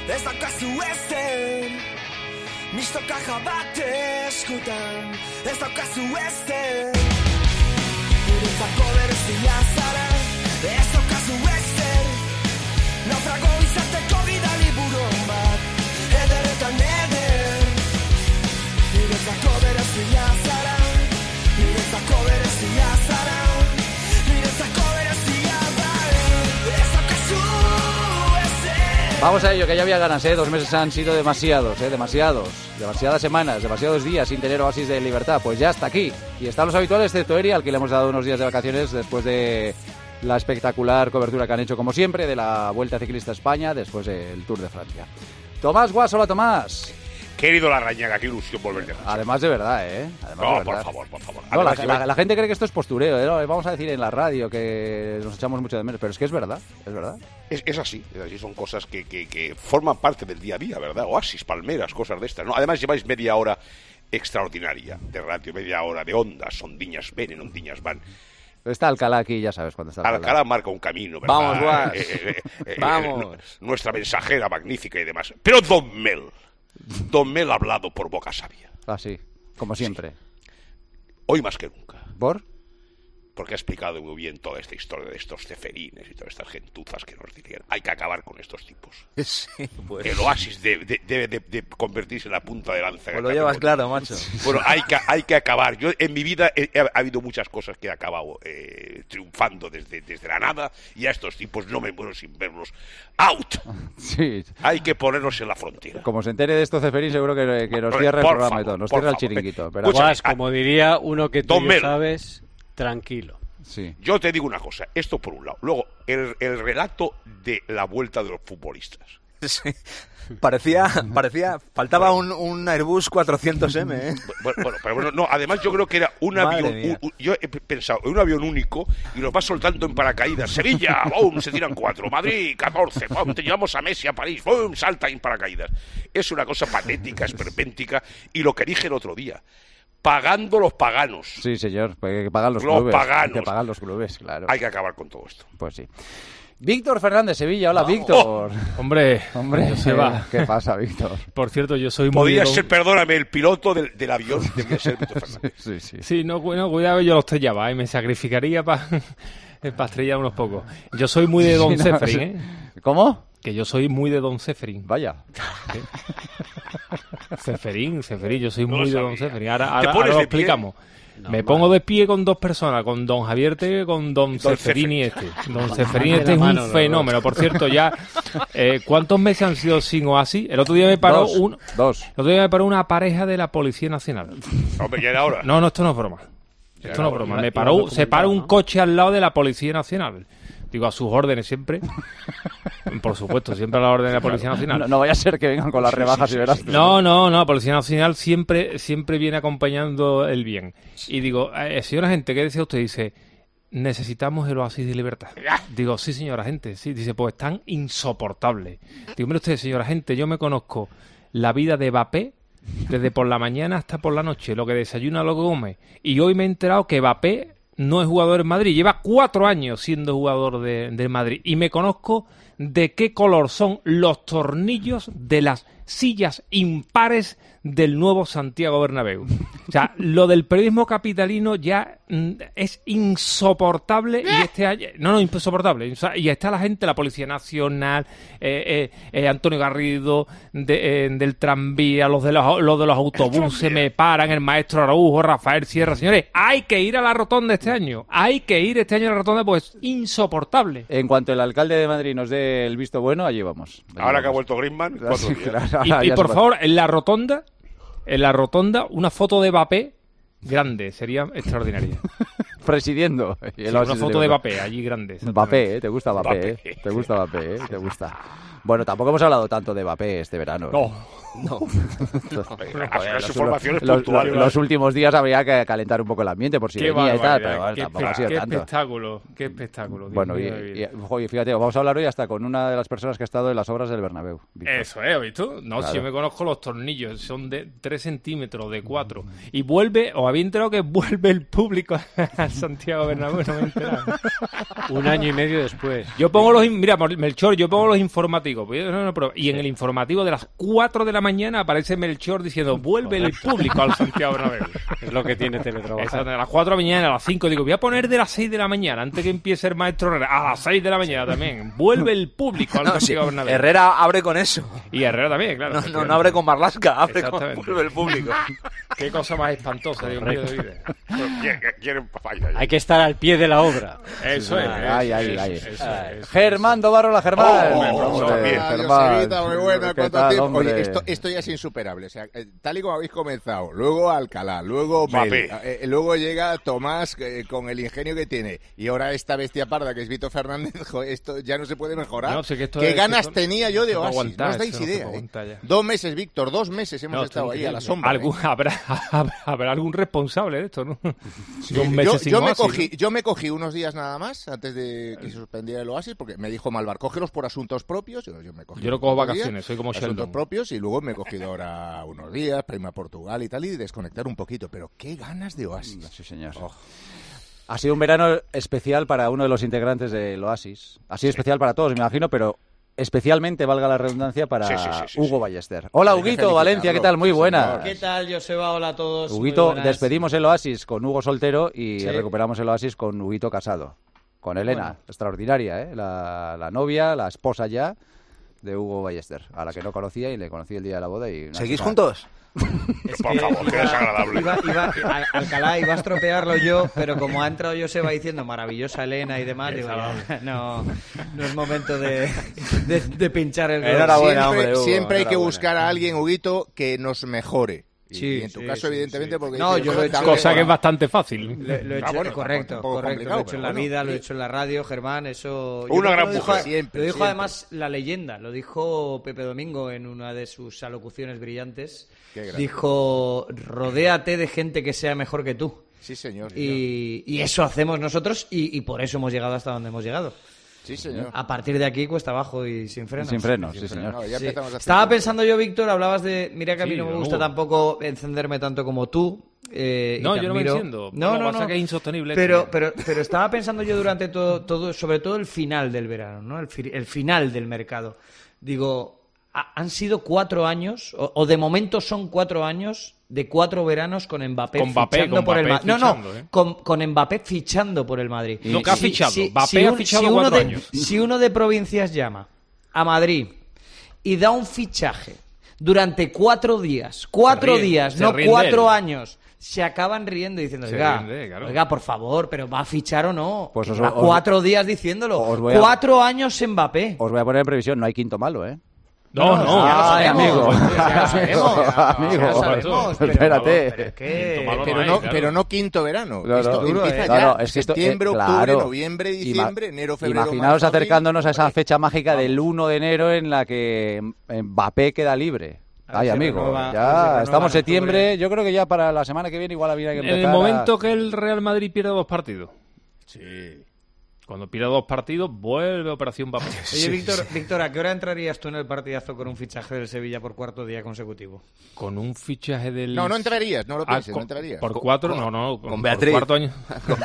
ez daukazu ezer, misto kaja bat eskutan, ez daukazu ezer, niretzako berezia zara, ez daukazu ezer, naufrago izateko bidali buron bat, ederretan eder, niretzako berezia zara, niretzako berezia zara, niretzako berezia zara, ez daukazu ezer. Vamos a ello, que ya había ganas, 2 meses han sido demasiados, demasiadas semanas, demasiados días sin tener oasis de libertad. Pues ya está aquí, y están los habituales, excepto Eri, al que le hemos dado unos días de vacaciones después de la espectacular cobertura que han hecho, como siempre, de la Vuelta Ciclista a España, después del Tour de Francia. Tomás Guas, hola Tomás. Querido Larrañaga, qué ilusión volverte a casa. Además de verdad, Además no, de verdad. por favor. No, Además, la gente cree que esto es postureo, ¿no? Vamos a decir en la radio que nos echamos mucho de menos, pero es que es verdad. Es así, son cosas que forman parte del día a día, ¿verdad? Oasis, palmeras, cosas de estas, ¿no? Además lleváis media hora extraordinaria de radio, media hora de ondas, ondiñas ven, ondiñas van. Está Alcalá aquí, ya sabes cuándo está Alcalá marca un camino, ¿verdad? Vamos, Guas. Vamos. Nuestra mensajera magnífica y demás. Pero Don Mel ha hablado por boca sabia. Así, como siempre. Sí. Hoy más que nunca. ¿Por? Porque ha explicado muy bien toda esta historia de estos ceferines y todas estas gentuzas que nos dirían. Hay que acabar con estos tipos. Sí, pues. El oasis debe de convertirse en la punta de lanza. Pues lo llevas claro, macho. Bueno, hay que acabar. Yo en mi vida ha habido muchas cosas que he acabado triunfando desde la nada, y a estos tipos no me muero sin verlos out. Sí. Hay que ponerlos en la frontera. Como se entere de esto Ceferín, seguro que nos cierra el programa y todo. Nos cierra el chiringuito. Pero Guas, como diría uno que tú Don sabes, tranquilo. Sí. Yo te digo una cosa, esto por un lado. Luego, el relato de la vuelta de los futbolistas. Sí. Parecía, faltaba un Airbus 400M, ¿eh? Bueno, no, además yo creo que era un avión, yo he pensado, un avión único, y los vas soltando en paracaídas. Sevilla, ¡bum!, se tiran 4, Madrid, 14, ¡bum!, te llevamos a Messi, a París, ¡bum!, salta en paracaídas. Es una cosa patética, esperpéntica, y lo que dije el otro día, pagando los paganos. Sí, señor, pues hay que pagar los clubes. Hay que pagar los clubes, claro. Hay que acabar con todo esto. Pues sí. Víctor Fernández, Sevilla. Hola, Víctor. Hombre, se va. ¿Qué pasa, Víctor? Por cierto, yo soy muy... Podría ser, perdóname, el piloto del avión debía ser Víctor Fernández. Sí, no, cuidado, yo lo estrellaba, y me sacrificaría para estrellar unos pocos. Yo soy muy de Don Ceferín, ¿eh? ¿Cómo? Que yo soy muy de Don Ceferín. Vaya. ¿Sí? Ceferín, yo soy muy de Don Ceferín. Ahora lo explicamos. No, me pongo de pie con dos personas, con Don Javier Tege, con Don Ceferín este. Don Ceferín este es un fenómeno. Por cierto, ya ¿cuántos meses han sido sin oasis? El otro día me paró Dos. El otro día me paró una pareja de la Policía Nacional. Hombre, ya era hora. No, esto no es broma. Esto no es broma. Se paró un coche al lado de la Policía Nacional. Digo, a sus órdenes siempre. Por supuesto, siempre a la orden de la Policía Nacional. No vaya a ser que vengan con las rebajas y verás. No, la Policía Nacional siempre viene acompañando el bien. Y digo, señora gente, ¿qué decía usted? Dice, necesitamos el oasis de libertad. Digo, sí, señora gente, sí. Dice, pues están insoportables. Digo, mire usted, señora gente, yo me conozco la vida de Mbappé desde por la mañana hasta por la noche, lo que desayuna, lo que come. Y hoy me he enterado que Mbappé no es jugador en Madrid, lleva 4 años siendo jugador del Madrid, y me conozco de qué color son los tornillos de las sillas impares del nuevo Santiago Bernabéu. O sea, lo del periodismo capitalino ya es insoportable, y este año... No, insoportable. O sea, y está la gente, la Policía Nacional, Antonio Garrido, del tranvía, los de los autobuses, me paran, el maestro Araujo, Rafael Sierra. Señores, hay que ir a la rotonda este año. Hay que ir este año a la rotonda, pues es insoportable. En cuanto el alcalde de Madrid nos dé el visto bueno, allí vamos. Ahora que ha vuelto Griezmann, 4 días. Claro, y por favor, en la rotonda, una foto de Mbappé grande, sería extraordinaria. Presidiendo. Sí, una foto de Mbappé, allí grande. Mbappé, ¿te gusta Mbappé? ¿Te gusta Mbappé? ¿Te gusta? Bueno, tampoco hemos hablado tanto de Mbappé este verano. No. Los últimos días habría que calentar un poco el ambiente por si venía y tal, pero bueno, tampoco ha sido tanto. Qué espectáculo. Bueno, y fíjate, vamos a hablar hoy hasta con una de las personas que ha estado en las obras del Bernabéu. Víctor. Eso es, ¿visto? No, claro. Si yo me conozco los tornillos, son de 3 centímetros, de 4. Y os había enterado que vuelve el público a Santiago Bernabéu, no me he enterado. Un año y medio después. Yo pongo mira, Melchor, yo pongo los informativos. Y en el informativo de las 4 de la mañana aparece Melchor diciendo, vuelve el público al Santiago Bernabéu. Es lo que tiene teletrabajar. Exacto, a las 4 de la mañana, a las 5, digo, voy a poner de las 6 de la mañana, antes que empiece el maestro Herrera, a las 6 de la mañana también. Vuelve el público al Santiago Bernabéu. Herrera abre con eso. Y Herrera también, claro. No abre con Marlaska, abre con Exactamente. vuelve el público. Qué cosa más espantosa, Dios mío, de vida. Hay que estar al pie de la obra. Eso es. Ay. Eso es. Germán Dobarro, Germán. Bien. Germán, muy buena, ¿Qué ¿cuánto tal, tiempo? hombre? Oye, esto ya es insuperable. O sea, tal y como habéis comenzado, luego Alcalá, luego Mbappé. Bale, luego llega Tomás con el ingenio que tiene, y ahora esta bestia parda que es Vito Fernández, joder, esto ya no se puede mejorar. No, sí que esto ¿Qué es- ganas esto- tenía yo de esto no Oasis? aguanta, No os dais esto no se idea. aguanta ya. 2 meses, Víctor, 2 meses hemos No, estado ahí a la increíble. sombra. Habrá algún responsable de esto, ¿no? Sí, 2 meses sin yo me Oasis, ¿no? yo me cogí unos días nada más antes de que se suspendiera el Oasis, porque me dijo Malvar, cógelos por asuntos propios. Yo me cogí Yo no unos cojo cuantos vacaciones, días, soy como asuntos Sheldon. propios, y luego me he cogido ahora unos días para irme a Portugal y tal, y desconectar un poquito. Pero qué ganas de Oasis. Sí, señor. Oh. Ha sido un verano especial para uno de los integrantes del Oasis. Ha sido especial para todos, me imagino, pero especialmente, valga la redundancia, para Sí. Hugo Ballester. Hola, Hay que Huguito, Valencia, ¿qué tal? Muy buena. señor. ¿Qué tal, Joseba? Hola a todos. Huguito, Muy buenas. despedimos el Oasis con Hugo soltero y Sí. recuperamos el Oasis con Huguito casado. Con Elena, Bueno. extraordinaria, ¿eh? La novia, la esposa ya de Hugo Ballester, a la que no conocía y le conocí el día de la boda. Y una ¿Seguís chica- juntos? Es Por favor, qué desagradable. Alcalá, iba a estropearlo yo, pero como ha entrado Joseba diciendo maravillosa Elena y demás, digo, no es momento de pinchar el globo. Enhorabuena, Siempre, hombre, Hugo, siempre hay que enhorabuena. buscar a alguien, Huguito, que nos mejore. Sí, y en tu sí, caso, sí, evidentemente, sí. porque... No, dices, yo lo he hecho- "Joder, Cosa que es bastante fácil. Lo he hecho, bueno, correcto, un poco lo he complicado, hecho en la pero vida, bueno, lo he sí. hecho en la radio, Germán, eso... Una gran lo dijo, mujer. Siempre, lo dijo siempre. además la leyenda, lo dijo Pepe Domingo en una de sus alocuciones brillantes. Qué grande. Dijo, rodéate de gente que sea mejor que tú. Sí, señor. Y eso hacemos nosotros y por eso hemos llegado hasta donde hemos llegado. Sí, señor. A partir de aquí cuesta abajo y sin frenos. Sin frenos, sí, señor. No, ya Sí. empezamos a Estaba hacer- pensando yo, Víctor, hablabas de... Mira que a mí Sí, no me no, gusta Hugo. tampoco encenderme tanto como tú. Y No, te yo no me admiro. enciendo. No, Lo que no, pasa no. es que es insostenible. Pero estaba pensando yo durante todo, sobre todo el final del verano, ¿no? El final del mercado. Digo, han sido 4 años, o de momento son 4 años de 4 veranos con Mbappé, Con Mbappé, fichando con por el Mbappé Madrid. No, fichando, ¿eh? con Mbappé fichando por el Madrid. No, que ha fichado. Mbappé ha fichado uno 4 de- años. Si uno de provincias llama a Madrid y da un fichaje durante 4 días, 4 ríe, días, se no ríen de 4 él. años, se acaban riendo diciendo, Se oiga, ríen de él, claro. oiga, por favor, pero ¿va a fichar o no? Pues os- Lleva os- 4 días diciéndolo. os voy a- 4 años Mbappé. Os voy a poner en previsión, no hay quinto malo, ¿eh? No, no. ya lo Ay, sabemos, amigo. ya lo sabemos, Amigo. ya lo sabemos, pero- Espérate. pero es que- Quinto malo Pero hay, no, claro. pero no quinto verano. No, Esto no. empieza No, ya. no, es que esto, Septiembre, octubre, claro. noviembre, diciembre, enero, febrero, Imaginaos marzo, acercándonos a esa abril. fecha mágica del 1 de enero en la que Mbappé queda libre. Ay, se amigo, renueva- se ya renueva estamos en septiembre. octubre. Yo creo que ya para la semana que viene igual habría que En empezar el momento a... que el Real Madrid pierda 2 partidos. Sí. Cuando pierda 2 partidos, vuelve Operación Mbappé. Oye, Víctor, ¿a qué hora entrarías tú en el partidazo con un fichaje del Sevilla por 4º día consecutivo? Con un fichaje del... No, no entrarías, no lo Ah, pienses, no entrarías. Por 4, no. con Beatriz. Por 4 años.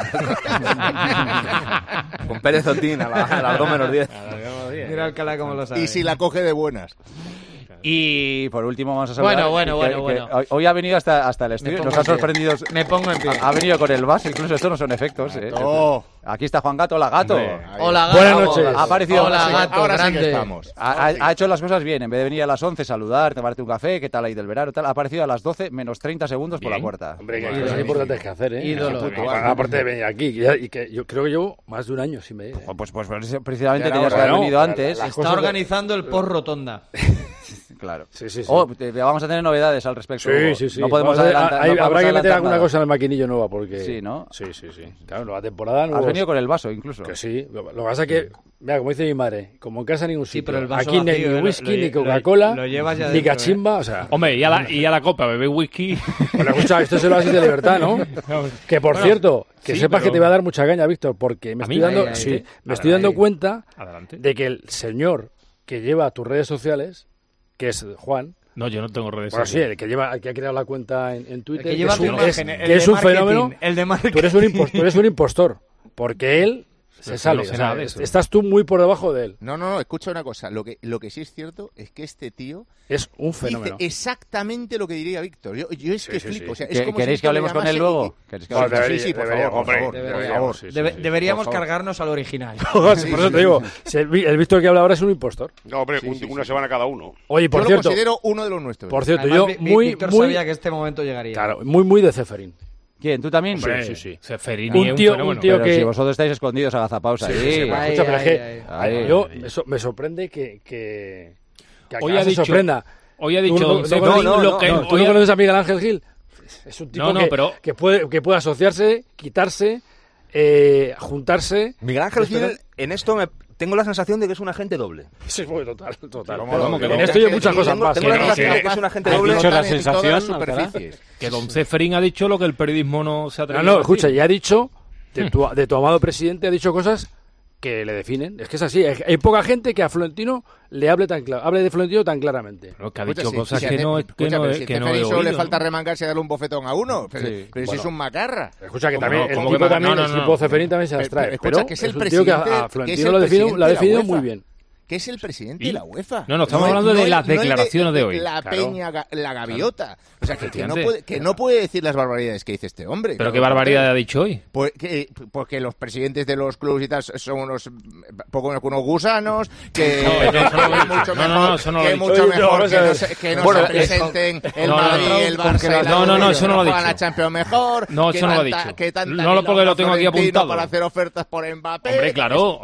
Con Pérez Otín a las 2 menos 10. Mira Alcalá cómo lo sabe. Y si la coge de buenas. Y por último vamos a saludar... Bueno, que bueno. Hoy ha venido hasta el estudio, nos ha sorprendido... Me pongo en pie. Ha venido con el vaso, incluso estos no son efectos. Oh. Aquí está Juan Gato, hola Gato. Hombre. Hola, Buenas Gato. noches. Ha aparecido... Hola, sí, Gato, Ahora sí grande. que estamos. Ha hecho las cosas bien, en vez de venir a las 11, saludar, tomarte un café, qué tal ahí del verano, tal, ha aparecido a las 12 menos 30 segundos por la Bien. puerta. Hombre, que hay cosas importantes que hacer, ¿eh? Ídolo. Aparte de venir aquí, y que yo creo que llevo más de un año sin venir. ¿eh? Pues precisamente Ya era tenías que hora, haber ¿no? venido antes. Las Está cosas de- organizando el post rotonda. Claro. Sí, sí, sí. Oh, vamos a tener novedades al respecto. Hugo. Sí, sí, sí. No podemos Vamos a ver, adelantar. hay- no podemos habrá que meter adelantar alguna nada. cosa en el maquinillo nueva porque... Sí, ¿no? Sí, sí, sí. Claro, nueva temporada... Has nuevos- venido con el vaso, incluso. Que sí. Lo que pasa es que, mira, como dice mi madre, como en casa ningún Sí, sitio. pero el vaso aquí vacío, ni lo- whisky, lo- ni Coca-Cola, lo llevas ya ni dentro, cachimba, o sea... Hombre, y a la copa, beber whisky. Bueno, escucha, esto es el oasis de libertad, ¿no? Que por cierto, que sí, sepas pero- que te va a dar mucha caña, Víctor, porque me ¿A estoy mí? dando, Ahí, ahí, sí, ahí. me estoy dando cuenta Adelante. de que el señor que lleva tus redes sociales, que es Juan, No, yo no tengo redes Bueno, sí, sociales. el que ha creado la cuenta en Twitter, El que lleva tu imagen, el que de es un marketing, fenómeno. el de marketing. Tú eres un impostor, porque él se Pero sale. no sé nada de eso. Estás tú muy por debajo de él. No, escucha una cosa. Lo que sí es cierto es que este tío Es un dice fenómeno. exactamente lo que diría Víctor. Yo es que flipo. O sea, es como si ¿Queréis que Víctor le hablemos con él llamase luego? ¿Queréis que hablemos? Sí, por debería, favor, hombre, por deberíamos, favor. sí, Deberíamos por favor. cargarnos al original. Por eso te digo, si el Víctor que habla ahora es un impostor. No, hombre, una semana cada uno. Oye, por Yo lo cierto, considero uno de los nuestros. por cierto, Además, yo muy, Víctor muy, sabía que este momento llegaría. claro, muy de Ceferín. ¿Quién? ¿Tú también? Hombre, sí. Ceferini Un es tío- fenómeno. un tío Pero que- si vosotros estáis escondidos, agazapaos ahí. Ay, Escucha, pero es que ay. yo me sorprende que Hoy acá ha se dicho- sorprenda. Hoy ha Tú dicho no- don no Ceferín conoces- lo que... ¿Tú hoy no ha- conoces a Miguel Ángel Gil? Es un tipo No, no, que puede asociarse, quitarse, juntarse. Miguel Ángel Gil, Esperar. en esto tengo la sensación de que es un agente doble. Sí, pues, total. ¿Cómo que En no? esto hay muchas cosas más. Tengo la que no, sensación que- de que es un agente ¿Has doble. dicho la En todas las sensación, superficies. Que don Ceferín ha dicho lo que el periodismo no se atreve a No, decir. escucha, ya ha dicho, de tu amado presidente, ha dicho cosas que le definen. Es que es así. Hay poca gente que a Florentino le hable de Florentino tan claramente. Pero que ha Escucha, dicho sí, cosas sí, que no, escucha, pero si que no Ceferín he solo le oído. falta remangarse y darle un bofetón a uno. Pero si Bueno. es un macarra. Escucha, que ¿Cómo también no? el ¿Cómo tipo que no? también, No, el no, tipo no. Ceferín también se las trae. Escucha, Pero que es el un tío que presidente, a que es Florentino el lo ha presidente de la definido UEFA. muy bien. Que es el presidente ¿Y? de la UEFA. No, estamos hablando de las declaraciones de hoy. La Claro. peña, la gaviota. O sea, que Efectivamente. no puede decir las barbaridades que dice este hombre. Pero qué barbaridad ha dicho hoy. Porque los presidentes de los clubes y tal son unos poco menos que unos gusanos, que No, eso no lo he que dicho. mucho No, mejor, eso no lo que he dicho. mucho Oye, mejor vamos que a ver. no se Bueno, se presenten el no, no, Madrid, no, el Barça y la no, eso no lo ha que juegan dicho. la Champions mejor. No, que eso no lo ha tanta- dicho. que tanta No, porque milonga lo tengo aquí Florentino apuntado. para hacer ofertas por Mbappé. Hombre, claro,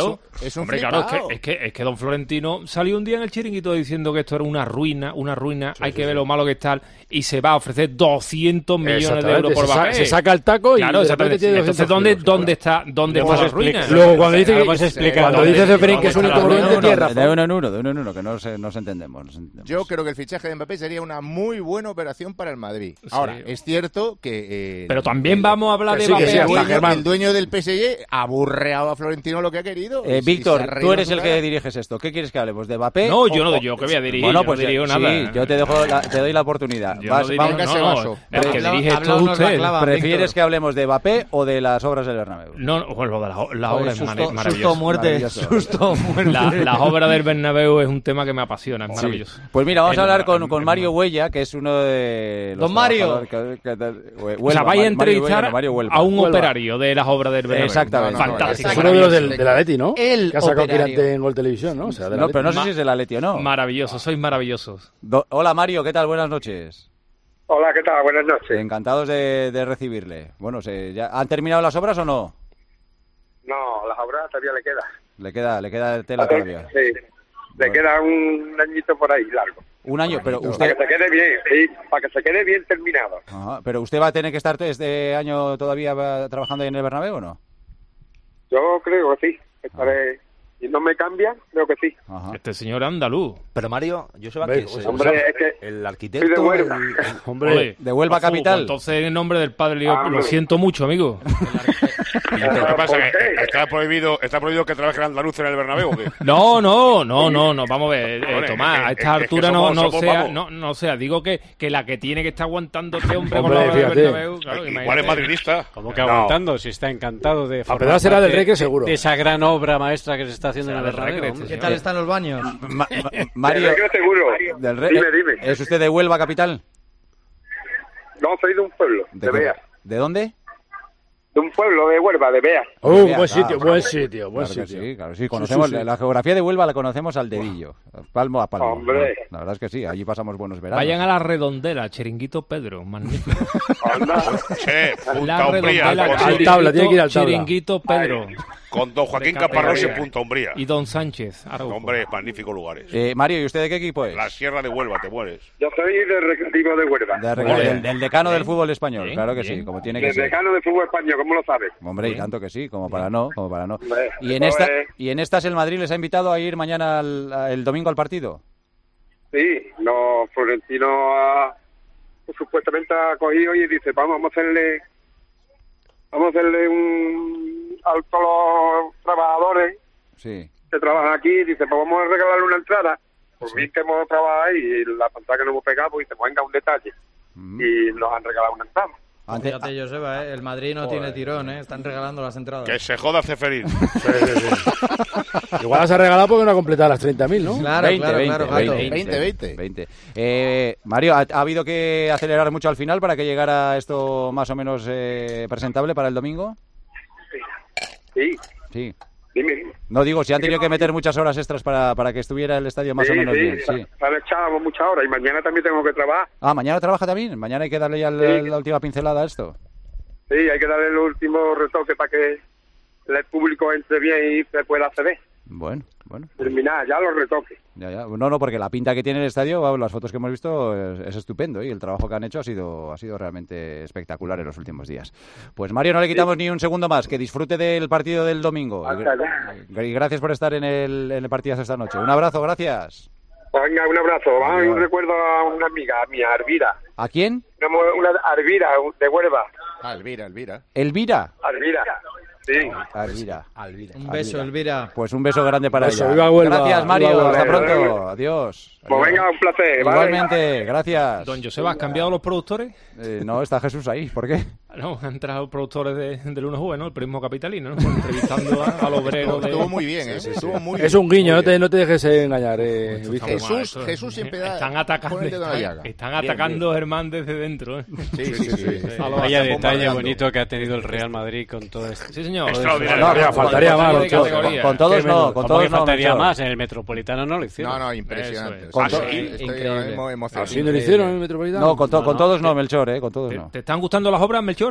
Es un hombre, claro, flipao. es que don Florentino salió un día en el chiringuito diciendo que esto era una ruina, hay que ver lo malo que está, y se va a ofrecer 200 millones de euros por Mbappé. Se saca el taco y Claro, de repente exactamente. tiene Entonces, 200 kilos, ¿dónde está la ruina? Luego, cuando dice Vamos a explicar. cuando dice Ceferín que es un incongruente, tiene De razón. uno en uno, que nos entendemos. Yo creo que el fichaje de Mbappé sería una muy buena operación para el Madrid. Ahora, es cierto que... Pero también vamos a hablar de sí, que sí, Mbappé. hasta Germán. el dueño del PSG ha burreado a Florentino lo que ha querido. Y Víctor, se ha reído tú en eres su el cara. que diriges esto. ¿Qué quieres que hablemos? ¿De Mbappé? No, yo que voy a dirigir. Bueno, yo pues no dirijo sí, nada. yo te doy la oportunidad. Yo no dirijo, venga, ese vaso. el que dirige esto es Háblanos la usted. clava, ¿Prefieres Víctor. que hablemos de Mbappé o de las obras del Bernabéu? No, bueno, lo de la Joder, obra es susto, maravilloso. muerte, Maravilloso. susto, muerte. Las obras del Bernabéu es un tema que me apasiona, es maravilloso. Pues mira, vamos a hablar con Mario Huella. Huella, que es uno de los Don Mario. trabajadores O sea, Huelva, vais a Mario entrevistar Huella, no, Mario Huelva. a un Huelva. operario de las obras del Bernabéu. Exactamente. Fantástico. Es uno de los maravilloso. del Atleti, ¿no? El Que ha sacado operario. tirante en Gol Televisión, ¿no? O sea, del No, Atleti. pero no sé si es del Atleti o no. Maravilloso, sois maravillosos. Hola Mario, ¿qué tal? Buenas noches. Hola, ¿qué tal? Buenas noches. Encantados de recibirle. Bueno, ¿ya ¿han terminado las obras o no? No, las obras todavía le queda. Le queda tela todavía. Sí, le queda un añito por ahí largo. Un año, pero Para usted... que se quede bien, sí, para que se quede bien terminado. Ajá, pero usted va a tener que estar este año todavía trabajando ahí en el Bernabéu o no? Yo creo que sí. Estaré... Si no me cambian, creo que sí. Ajá. Este señor andaluz. Pero Mario, yo sé Hombre, que es Hombre, es que el soy arquitecto. de Huelva. Hombre, De Huelva Ojo, capital. pues entonces, en nombre del padre, yo lo Hombre. siento mucho, amigo. ¿Qué pasa? ¿Por ¿Que qué? está prohibido que trabaje el andaluz en el Bernabéu o qué? No, vamos a ver, Hombre, Tomás, a es esta que altura somos- no somos sea, vamos. no sea, digo que la que tiene que estar aguantando este hombre Hombre, con la obra del fíjate. Bernabéu, claro, Igual es imagínate. madridista. ¿Cómo que aguantando? Si está encantado de formar Pedro será del parte Recre, seguro. de esa gran obra maestra que se está haciendo en el Será del Bernabéu. Recre, hombre. ¿Qué tal están los baños? Mario, Yo seguro. del Re- Dime. ¿Es usted de Huelva capital? No, soy de un pueblo, de Bea. ¿De dónde? De un pueblo de Huelva, de Bea. Bea, buen sitio, claro. buen sitio, buen Claro que sitio. sí, claro, sí. Conocemos sí. la geografía de Huelva, la conocemos al dedillo, palmo a palmo. Hombre. La verdad es que sí, allí pasamos buenos veranos. Vayan a la redondela, Chiringuito Pedro, magnífico. Anda. Che, La Punta Umbría. redondela, Al tabla, tiene que ir al tabla. Chiringuito Pedro. Con don Joaquín De Caparrós en categoría. Punta Umbría. Y Don Sánchez, Araujo. Hombre, magníficos lugares. Mario, ¿y usted de qué equipo es? La Sierra de Huelva, te mueres. Yo soy del Recreativo de Huelva. Del decano del fútbol español, Bien, claro que sí, bien. como tiene que Del ser. decano de fútbol español, ¿cómo lo sabes? Hombre, y tanto que sí, como para no. Hombre, Y en eso esta, es- y en estas el Madrid les ha invitado a ir mañana el domingo al partido. Sí, no, Florentino supuestamente ha cogido y dice, vamos a hacerle un alto a los trabajadores Sí. que trabajan aquí, dice, pues vamos a regalarle una entrada por mí que hemos trabajado ahí y la pantalla que nos hemos pegado, pues dice, venga, un detalle. Y nos han regalado una entrada. Fíjate, Joseba, el Madrid no tiene tirón, están regalando las entradas. Que se joda Ceferín. Igual las ha regalado porque no ha completado las 30.000, ¿no? Claro, 20. Mario, ¿ha habido que acelerar mucho al final para que llegara esto más o menos presentable para el domingo? Sí. Dime. No digo, si han tenido que meter muchas horas extras para que estuviera el estadio más o menos bien. Sí, se han echado muchas horas y mañana también tengo que trabajar. Ah, ¿mañana trabaja también? ¿Mañana hay que darle ya la última pincelada a esto? Sí, hay que darle el último retoque para que el público entre bien y se pueda acceder. Bueno. Terminar ya los retoques. Ya. No, porque la pinta que tiene el estadio, las fotos que hemos visto, es estupendo y el trabajo que han hecho ha sido realmente espectacular en los últimos días. Pues Mario, no le quitamos ni un segundo más, que disfrute del partido del domingo. Y gracias por estar en el partidazo esta noche. Un abrazo, gracias. Venga, un abrazo. Un recuerdo a una amiga mía, Elvira. ¿A quién? Una Elvira, de Huelva. ¿Elvira? Elvira. Sí. Elvira. Un beso, Elvira. Pues un beso grande para ella. Viva Huelva. Gracias, Mario. Hasta pronto. Adiós. Pues venga, un placer. Igualmente, gracias. Don Joseba, ¿has cambiado los productores? No, está Jesús ahí. ¿Por qué? No, han entrado productores del 1V, ¿no? El periodismo capitalino, ¿no? Entrevistando al obrero. Estuvo muy bien, estuvo muy bien. Es un guiño, no te dejes engañar. Jesús siempre da. Están atacando Germán desde dentro, ¿eh? Sí. Vaya detalle bonito que ha tenido el Real Madrid con todo esto. Sí, señor. No, faltaría más. Con todos no, con todos no. Faltaría más, en el Metropolitano no lo hicieron. No, impresionante. Estoy ahora mismo emocionado. ¿Así no lo hicieron en el Metropolitano? No, con todos no, Melchor, con todos no. ¿Te están gustando las obras, Melchor?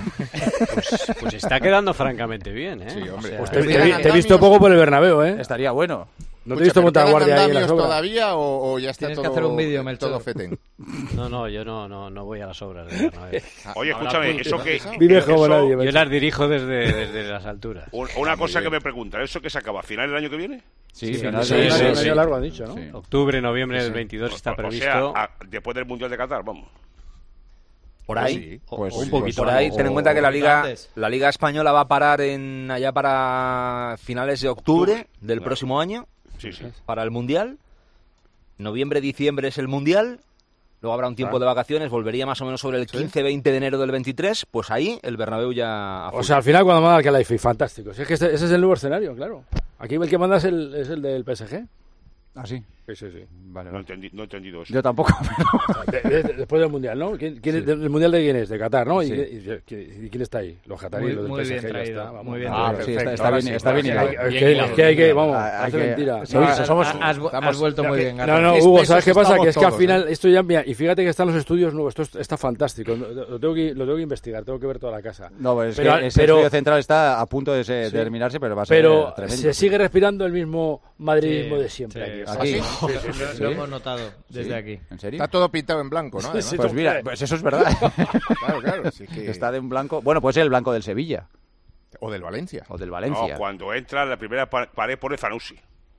Pues está quedando francamente bien, ¿eh? Sí, hombre. Pues te he visto poco por el Bernabéu, ¿eh? Estaría bueno. ¿No te he visto montar guardia ahí en las obras? ¿Todavía o ya está Tienes que hacer un vídeo, Melchor. todo fetén? No, yo no voy a las obras de Bernabéu. Oye, escúchame, eso que... Vive como nadie. Yo las dirijo desde las alturas. Una cosa que me preguntan, ¿eso que se acaba a final del año que viene? Sí, un año largo han dicho, ¿no? Sí. Octubre, noviembre del 22 está previsto. O sea, después del Mundial de Qatar, vamos. Por ahí, un poquito por ahí. Ten en cuenta que la Liga Española va a parar allá para finales de octubre del próximo año. Sí. Para el Mundial. Noviembre, diciembre es el Mundial. Luego habrá un tiempo de vacaciones. Volvería más o menos sobre el 15-20 de enero del 23. Pues ahí el Bernabéu ya... O sea, al final cuando manda el Life, fantástico. Si es que ese es el nuevo escenario, claro. Aquí el que manda es el del PSG. ¿Ah, sí? Sí. Vale. No he entendido eso. Yo tampoco. Después del Mundial, ¿no? ¿El Mundial de quién es? De Qatar, ¿no? Sí. ¿Y quién está ahí? Los qataríes, los del PSG. Bien traído, está, muy bien traído. Sí, está bien. Es que hay que, vamos, hace mentira. Has vuelto muy bien. No, Hugo, ¿sabes qué pasa? Que es que al final esto ya... Y fíjate que están los estudios nuevos. Esto está fantástico. Lo tengo que investigar, tengo que ver toda la casa. No, es que ese estudio central está a punto de terminarse, pero va a ser tremendo. Pero se sigue respirando el mismo madridismo de siempre. Aquí. Lo hemos notado desde aquí. ¿En serio? Está todo pintado en blanco, ¿no? Pues mira, pues eso es verdad. Claro. Sí que... Está de un blanco. Bueno, puede ser el blanco del Sevilla. O del Valencia. O del Valencia. No, cuando entra la primera pared pone Zanussi.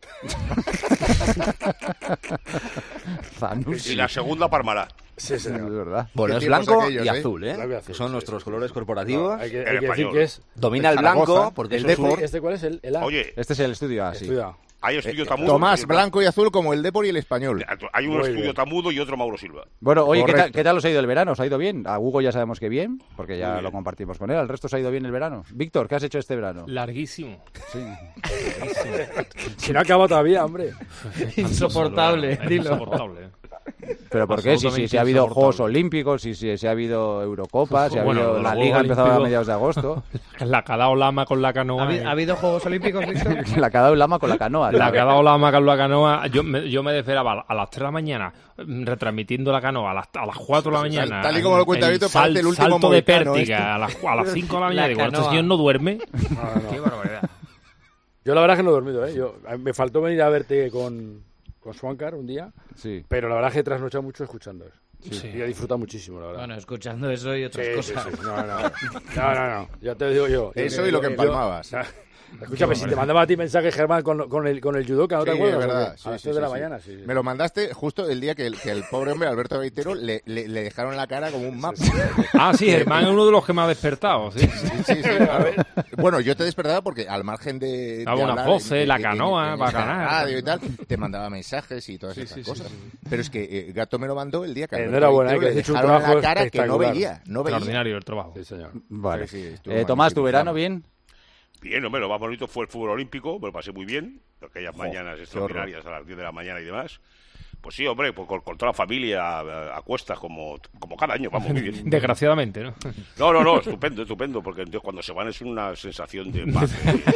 Zanussi. Y la segunda Parmará. Sí, Es verdad. Bueno, es blanco y azul, ¿eh? Que son nuestros colores corporativos. Hay que decir que es... Domina el blanco porque el es Depor. ¿Este cuál es? El A. Oye, Este es el estudio A, sí. hay estudio Tamudo. Tomás, blanco y azul como el Depor y el Español. Hay un estudio Tamudo y otro Mauro Silva. Bueno, oye, Correcto. ¿qué tal os ha ido el verano? ¿Os ha ido bien? A Hugo ya sabemos que bien, porque ya lo compartimos con él. ¿Al resto os ha ido bien el verano? Víctor, ¿qué has hecho este verano? Larguísimo. Sí. Si no ha acabado todavía, hombre. Insoportable, dilo. Insoportable. ¿Pero por qué? Si ha hado Juegos Olímpicos, si ha habido Eurocopa, si ha habido la Liga empezaba a mediados de agosto. La que ha dado Lama con la canoa. ¿Ha habido Juegos Olímpicos, Víctor? La que ha dado Lama con la canoa. La que ha dado Lama con la canoa. Yo me desvelaba a las 3 de la mañana retransmitiendo la canoa a las 4 de la mañana. Tal y como lo cuenta Víctor, parece el último salto de mohicano pértiga a las 5 de la mañana. Digo, ¿este señor no duerme? Qué barbaridad. Yo la verdad es que no he dormido, ¿eh? Me faltó venir a verte con Swankar un día, Sí. pero la verdad es que he trasnochado mucho escuchando eso. Sí. Y he disfrutado muchísimo, la verdad. Bueno, escuchando eso y otras cosas. Sí. No, ya te lo digo yo. Eso y lo que empalmabas. Escúchame, si te mandaba a ti mensaje, Germán, con el judoka, ¿no te acuerdas? Es verdad. A las 3 de la mañana, sí. Me lo mandaste justo el día que el pobre hombre, Alberto Gaitero, le dejaron la cara como un mapa. Ah, sí, Germán es uno de los que me ha despertado, sí. Sí. A ver. Bueno, yo te despertaba porque al margen de algunas voces, la canoa, bacaná y tal, te mandaba mensajes y todas esas cosas. Sí. Pero es que Gato me lo mandó el día que enhorabuena, que has hecho un trabajo la cara que no veía. Extraordinario el trabajo. Sí, señor. Vale. Tomás, ¿tu verano bien? Bien, hombre, lo más bonito fue el fútbol olímpico, me lo pasé muy bien, aquellas mañanas extraordinarias a las 10 de la mañana y demás. Pues sí, hombre, pues con toda la familia a cuestas, como cada año, vamos, muy bien. Desgraciadamente, ¿no? No, estupendo, porque cuando se van es una sensación de paz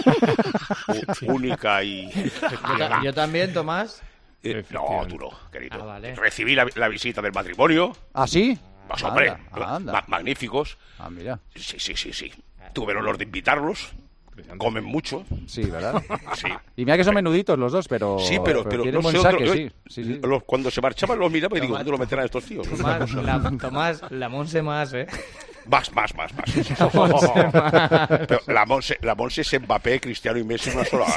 única y... Yo también, Tomás. No, tú no, querido. Vale. Recibí la visita del matrimonio. ¿Ah, sí? Pues, hombre, anda. magníficos. Ah, mira. Sí. Tuve el honor de invitarlos. Comen mucho. Sí, ¿verdad? Sí. Y mira que son menuditos los dos, pero... Sí, pero tienen no buen sé, saque, sí. Cuando se marchaban los miraba y digo, ¿dónde lo meterán estos tíos? Tomás, la Monse más, ¿eh? Más. Pero la Monse es Mbappé, Cristiano y Messi una sola.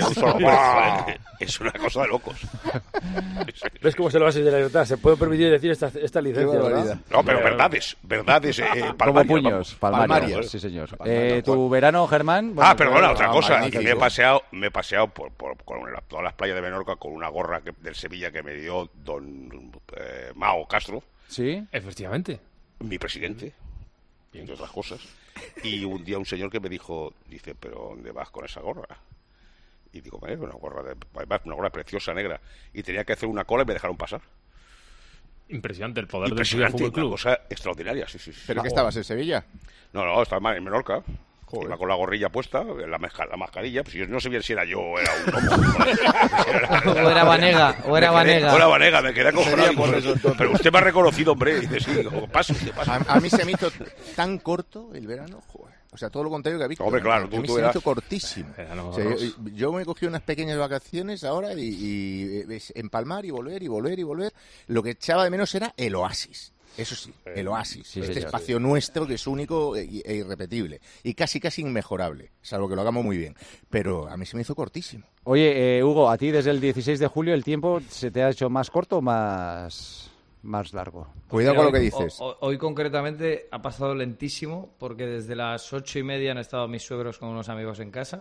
Es una cosa de locos. ¿Ves cómo se lo hace de la libertad? Se puede permitir decir esta licencia, ¿verdad? No, pero verdades. Como puños, palmarias, sí, señor. ¿Tu verano, Germán? Bueno, perdona, otra cosa. Me he paseado por todas las playas de Menorca con una gorra del Sevilla que me dio don Mao Castro. Sí, efectivamente. Mi presidente. Entre otras cosas. Y un día un señor que me dice, ¿pero dónde vas con esa gorra? Y digo, una gorra preciosa, negra. Y tenía que hacer una cola y me dejaron pasar. Impresionante el poder del Sevilla Fútbol Club. Una cosa extraordinaria, sí. ¿Pero qué estabas, en Sevilla? No, estaba en Menorca. Iba con la gorrilla puesta, la mascarilla, pues yo no sé bien si era yo o era un lomo. O era Vanega. Me quedé acojonado. Pero usted me ha reconocido, hombre. Y dice, sí, pasa. A mí se me hizo tan corto el verano, joder. O sea, todo lo contrario que a Víctor. Hombre, claro, a mí se me hizo cortísimo. O sea, yo me cogí unas pequeñas vacaciones ahora y empalmar y volver. Lo que echaba de menos era el oasis. Eso sí, el oasis, este espacio nuestro que es único e irrepetible y casi inmejorable, salvo que lo hagamos muy bien. Pero a mí se me hizo cortísimo. Oye, Hugo, a ti desde el 16 de julio el tiempo se te ha hecho más corto o más largo. Cuidado con lo que dices. Hoy concretamente ha pasado lentísimo porque desde las 8:30 han estado mis suegros con unos amigos en casa.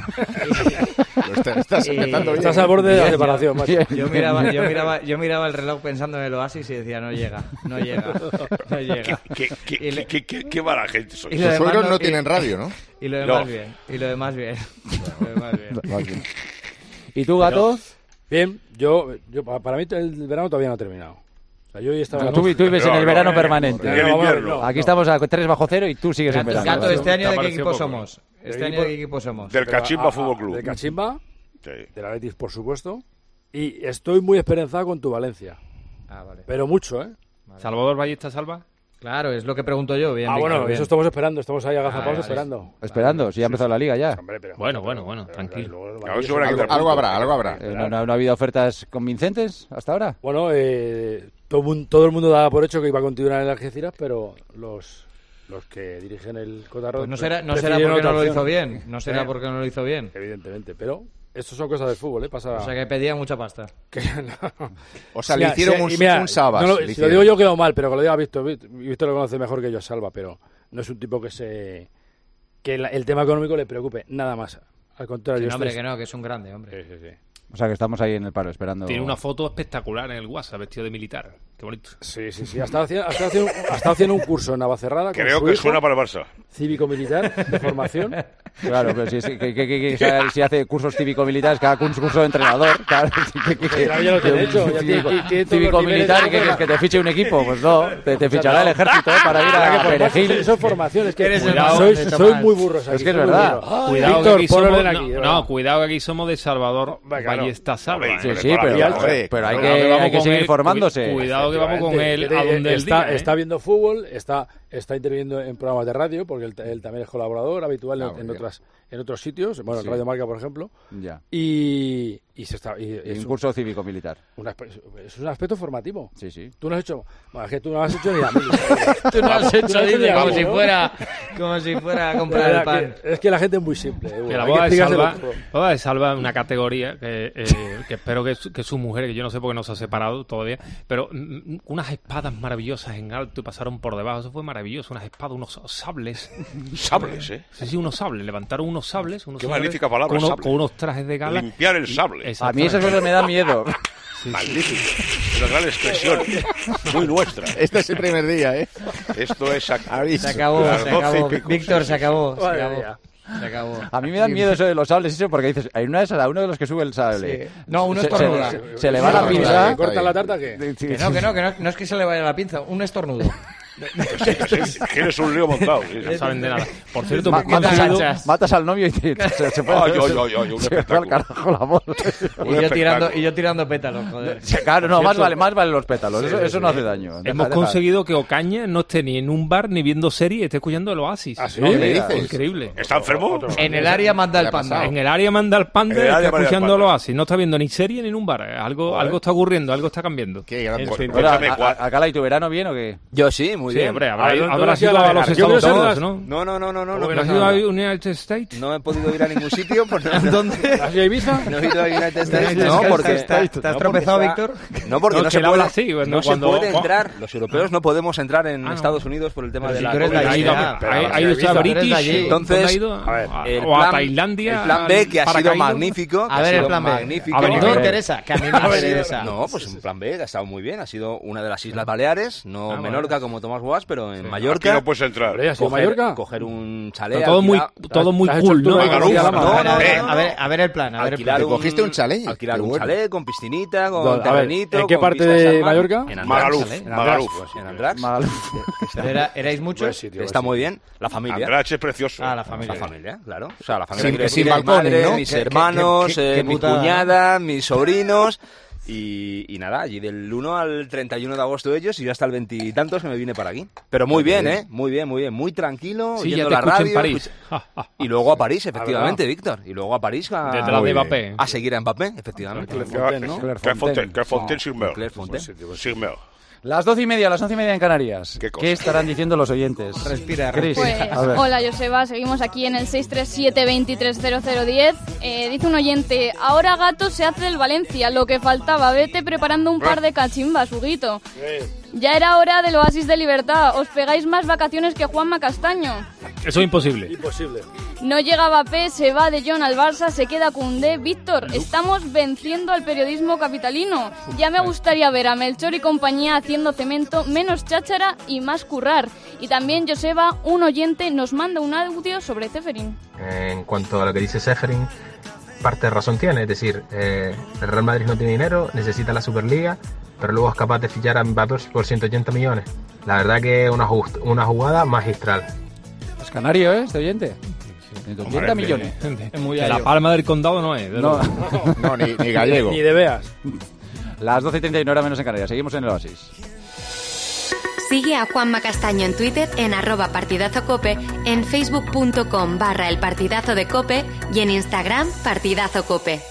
Estás empezando bien. Estás al borde de la separación, macho. Yo miraba el reloj pensando en el oasis y decía, no llega. Qué mala gente soy. Los suegros no tienen radio, ¿no? Y lo demás bien. ¿Y tú, Gato? Bien, yo para mí el verano todavía no ha terminado. O sea, yo hoy estaba... Tú vives en el verano permanente. No. Aquí estamos a 3 bajo cero y tú sigues en verano. Gato, ¿este año de qué equipo somos? Del Cachimba Fútbol Club. Del Cachimba, sí. Del Athletic, por supuesto. Y estoy muy esperanzado con tu Valencia. Vale. Pero mucho, ¿eh? Vale. ¿Salvador Ballesta salva? Claro, es lo que pregunto yo. Bien, bueno, eso estamos esperando. Estamos ahí agazapados esperando. Esperando, si ya ha empezado la liga ya. Hombre, pero, bueno, tranquilo. Algo habrá. ¿No ha habido ofertas convincentes hasta ahora? Bueno, todo el mundo daba por hecho que iba a continuar en el Algeciras, pero los que dirigen el Cotarro... Pues no será porque no lo hizo bien. No será porque no lo hizo bien. Evidentemente, pero... Esto son cosas del fútbol, pasa... O sea, que pedía mucha pasta. O sea, le hicieron un Sabas. Si lo digo yo quedo mal, pero que lo diga Víctor lo conoce mejor que yo a Salva, pero no es un tipo que el tema económico le preocupe, nada más. Al contrario. Que es un grande, hombre. Sí. O sea, que estamos ahí en el paro esperando... Tiene una foto espectacular en el WhatsApp, vestido de militar. Qué bonito. Sí. Ha estado haciendo un curso en Navacerrada. Creo que suena para el Barça. Cívico-militar, de formación. Claro, pero si hace cursos cívico-militares, cada curso de entrenador. Claro, ya lo tiene hecho. Cívico-militar, que te fiche un equipo. Pues no, te fichará el ejército para ir a Perejil. Eso es formación. Es que soy muy burros aquí. Es que es verdad. Cuidado que aquí somos de Salvador Ballesta Salva. Sí, pero hay que seguir formándose. Cuidado que vamos con él a donde él diga. Está viendo fútbol, está interviniendo en programas de radio, porque él también es colaborador habitual en otros sitios, bueno, en Radio Marca, por ejemplo. Ya. Y se está... es un curso cívico-militar. Es un aspecto formativo. Sí. Tú no has hecho... Bueno, es que tú no has hecho ni a mí. Tú no has hecho como si fuera a comprar el pan. Es que la gente es muy simple. La boda de Salva es una categoría que espero que su mujer, que yo no sé por qué no se ha separado todavía, pero unas espadas maravillosas en alto y pasaron por debajo. Eso fue maravilloso. Unas espadas, unos sables. ¿Sables, eh? Sí, unos sables. Levantaron unos sables. Qué magnífica palabra, con unos trajes de gala. Limpiar el sable. A mí eso es lo que me da miedo. Magnífico. Una gran expresión. Muy nuestra. Este es el primer día, ¿eh? Esto es... Se acabó. Víctor, se acabó. A mí me da miedo eso de los sables, eso, porque dices, hay una de esas, a uno de los que sube el sable. Sí. No, uno estornuda. Se le va la pinza. ¿Corta la tarta qué? Que no es que se le vaya la pinza, un estornudo. Tienes un lío montado. No saben de nada. Por cierto, matas al novio y se fue al carajo la voz. Y yo tirando pétalos, joder. Claro, no, más vale los pétalos. Eso no hace daño. Hemos conseguido que Ocaña no esté ni en un bar ni viendo serie, esté escuchando el Oasis. ¿Ah, sí? Increíble. ¿Está enfermo? En el área manda el panda. En el área manda el panda, está escuchando el Oasis. No está viendo ni serie ni en un bar. Algo está ocurriendo, algo está cambiando. ¿Acá y tu verano bien o qué? Yo sí, muy bien. Hombre, habrás ido a los Estados Unidos, ¿no? No. ¿Has ido a United States? No he podido ir a ningún sitio. ¿Dónde? ¿Has ido a Ibiza? No he ido a United States. No, porque... ¿Te has tropezado, Víctor? No, porque no se puede entrar. Los europeos no podemos entrar en Estados Unidos por el tema de la... ¿Ha ido a British? Entonces, ¿o a Tailandia? El plan B, que ha sido magnífico. A ver, el plan B. A ver, no me interesa, que a mí me interesa. No, pues un plan B, ha estado muy bien. Ha sido una de las Islas Baleares, no Menorca como Tomás Boas, pero en Mallorca. Aquí no puedes entrar. Coger un chalet. Todo muy cool, ¿no? A ver el plan. ¿Cogiste un chalet? Alquilar un chalet con piscinita, con terrenito. ¿En qué parte de Mallorca? En Magaluf. En Andrax. ¿Erais muchos? Está muy bien. La familia. Andrax es precioso. La familia. La familia, claro. O sea, la familia. Sin balcones, ¿no? Mis hermanos, mi cuñada, mis sobrinos. Y nada, allí del 1 al 31 de agosto ellos y yo hasta el 20 y tantos que me vine para aquí. Pero muy bien, ¿eh? Muy bien. Muy tranquilo, sí, oyendo ya te la radio. En París. Y luego a París, efectivamente, Víctor. Y luego a París a seguir a Mbappé, efectivamente. Clairefontaine. Las 12:30, las 11:30 en Canarias. ¿Qué estarán diciendo los oyentes? Respira, Cris. Pues, hola, Joseba, seguimos aquí en el 637-230010. Dice un oyente, ahora Gato se hace del Valencia, lo que faltaba, vete preparando un par de cachimbas, Huguito. Ya era hora del Oasis de Libertad, os pegáis más vacaciones que Juanma Castaño. Eso es imposible. No llega Mbappé, se va de Jong al Barça, se queda Koundé. Víctor, estamos venciendo al periodismo capitalino. Ya me gustaría ver a Melchor y compañía haciendo cemento, menos cháchara y más currar. Y también, Joseba, un oyente nos manda un audio sobre Ceferín. En cuanto a lo que dice Ceferín, parte de razón tiene. Es decir, el Real Madrid no tiene dinero, necesita la Superliga, pero luego es capaz de fichar a Mbappé por 180 millones. La verdad que es una jugada magistral. Es canario, ¿eh? Este oyente. 180 millones. De la Palma del Condado no es. No, ni gallego. Ni de Beas. Las 12:31 horas menos en Canarias. Seguimos en el Oasis. Sigue a Juanma Castaño en Twitter en @partidazocope, en facebook.com/elpartidazo de Cope y en Instagram partidazocope.